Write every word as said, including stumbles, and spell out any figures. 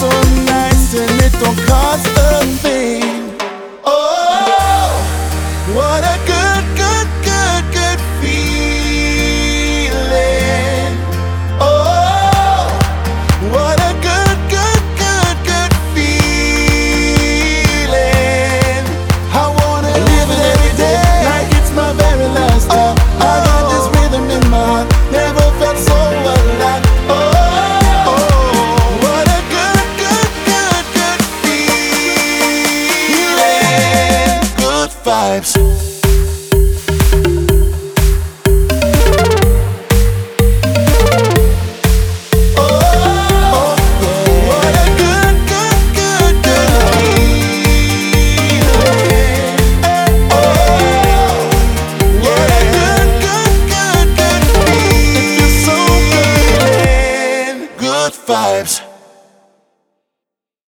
so nice and it don't cost a thing. Oh, what a good, good, good, good feeling. Oh, what a good, good, good, good feeling. I wanna live it every day like it's my very last day. I got this rhythm in my heart, never felt so alive. Oh, what a good, good, good, good feeling. Good vibes.